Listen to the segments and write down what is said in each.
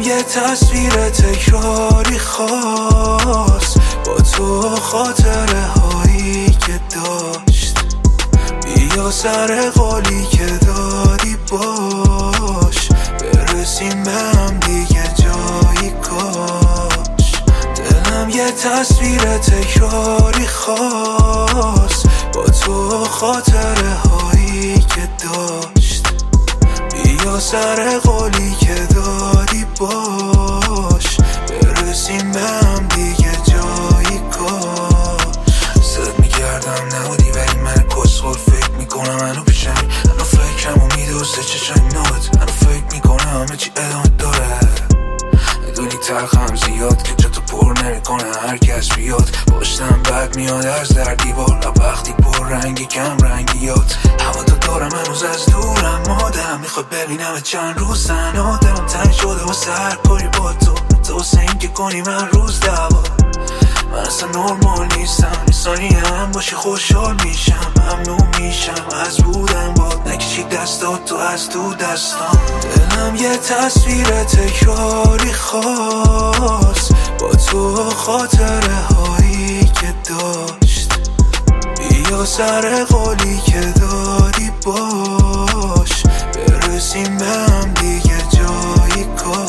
یه تصویر تکراری خواست با تو خاطره هایی که داشت. بیا سر قولی که دادی باش، برسیم به هم دیگه جایی کاش. دلم یه تصویر تکراری خواست با تو خاطره هایی که داشت. بیا سر قولی که دادی باش، برسیم به هم دیگه جایی کاش. زد میگردم نبودی ولی من کسخور فکر میکنم منو پیشمی. منو فکرمو میدوسته چشمات، منو فکر میکنم همه چی ادامه داره. میدونی تلخم زیاد که جا تو پر نمیکنه هر کس بیاد. پشتم بد میاد از در دیوار، وقتی پر رنگی کم رنگیات. هوا تو دارم هنوز از دورم، مادم میخواد ببینم چند روز تنها. دلم تنگ شده و سر کاری با تو حسین که کنی من روز دوا. من اصلا نرمال نیستم، انسانی هم باشی خوشحال میشم، ممنون میشم از بودم باد. نکشی دستات تو از تو دستام. دلم یه تصویر تکراری خواست با تو خاطره هایی که داشت. بیا سر قولی که دادی باش، برسیم به هم دیگه جایی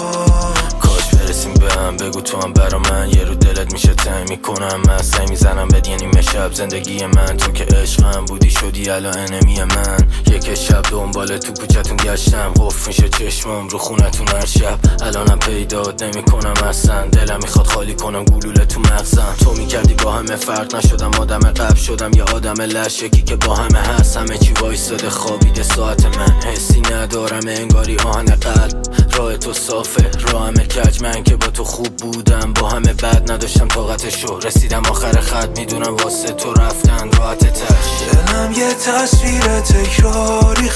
کاش. برسیم به هم، بگو تو هم برا من یه رو دلت میشه تنگ میکنم. من سعی میزنم بد یه نیمه شب زندگی من، تو که عشقم بودی شدی الان انمی من. یک شب دنبال تو کوچتون گشتم، قفل میشه چشمم رو خونتون هر شب. الانم پیدات نمیکنم اصلا، دلم میخواد خالی کنم گلوله تو مغزم. تو میکردی با همه فرق نشدم، آدم قبل شدم یه آدم لشکی که با همه هست. همه چی وایستاده خوابیده ساعت من، حسی ندارم انگاری آهن قلب. راه تو صافه راه همه کج، من که با تو خوب بودم با همه بد نداشتم طاقتشو. رسیدم آخر خط میدونم واسه تو رفتن راحت تش. دلم یه تصویر تکراری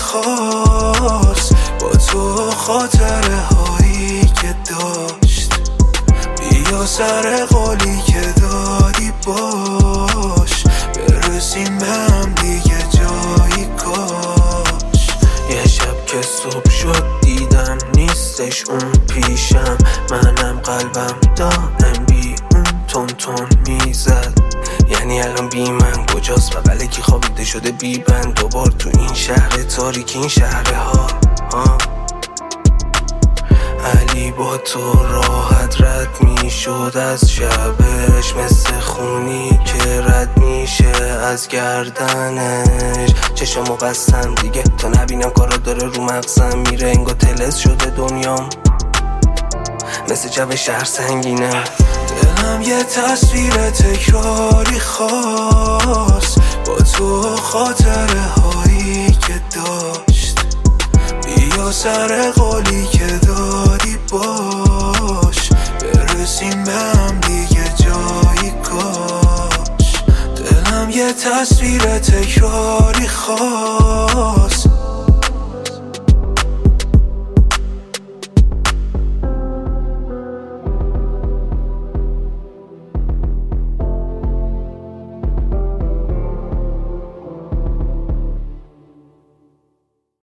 خواست با تو خاطره هایی که داشت. بیا سر قولی که دادی باش، برسیم به هم دیگه جایی کاش. یه شب که صبح شد دیدم نیستش اون پیشم، منم قلبم دائم بی اون تون میزد. یعنی الان بی من کجاست؟ بغل کی خوابیده شده بی بند دوبار تو این شهر تاریک، این شهر ها. علی با تو راحت رد میشد از شبش، مثل خونی که رد میشه از گردنش. چشمو بستم دیگه تا نبینم کارا داره رو مغزم میره، انگار تلس شده دنیام مثل جو شهر سنگینه. دلم یه تصویر تکراری خواست با تو خاطره هایی که داشت. بیا سر قولی که دادی باش، برسیم به هم دیگه جایی کاش. دلم یه تصویر تکراری خواست